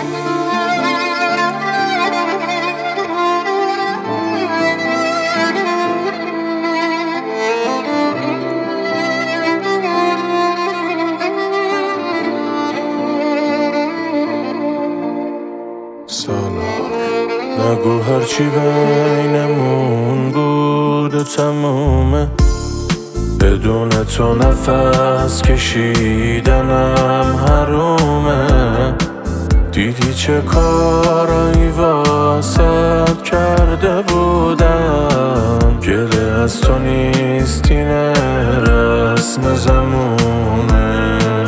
نگو هرچی بینمون بود و تمومه، بدون تو نفس کشیدنم حرومه. دیدی چه کارایی واسد کرده بودم، گله از تو نیست این رسم زمونه.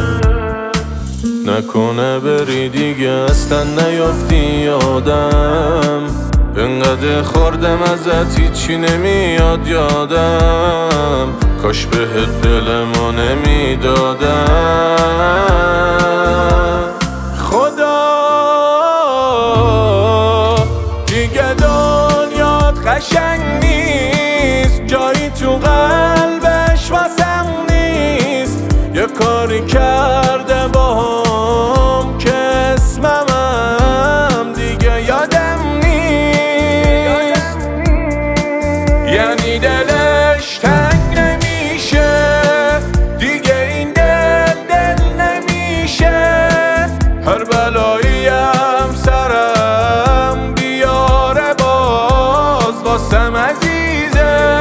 نکنه بری دیگه اصلا نیافتی یادم، انقدر خوردم ازت هیچی نمیاد یادم، کاش بهت دلمو نمیدادم. خدا دیگه دنیات قشنگ نیست، جایی تو قلبش واسم نیست. یه کاری کرده باهم که اسمم دیگه یادم نیست. یعنی دلش تنگ نمیشه دیگه، این دل نمیشه. هر بلایی هم سرم بیاره باز واسم عزیزه.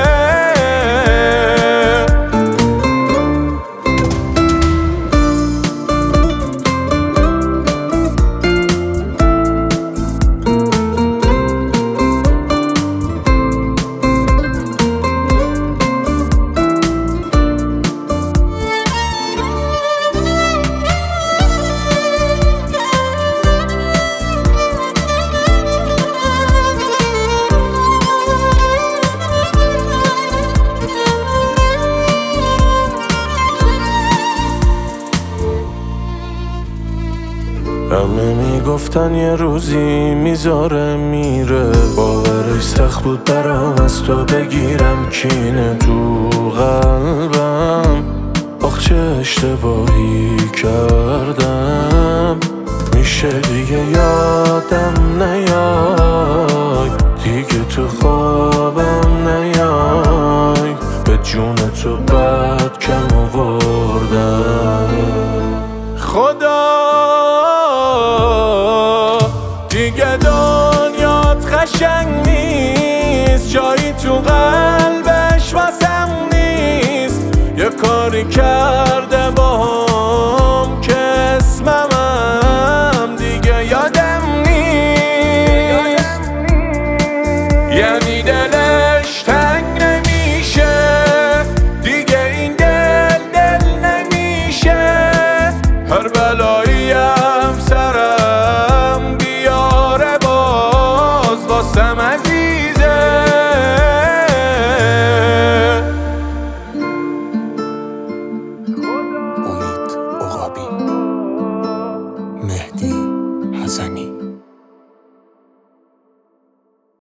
همه میگفتن یه روزی میذاره میره، باورش سخت بود برام از تو بگیرم کینه تو قلبم. آخ چه اشتباهی کردم، میشه دیگه یادم نیای، دیگه تو خوابم نیای. به جون تو بد کم آوردم. خدا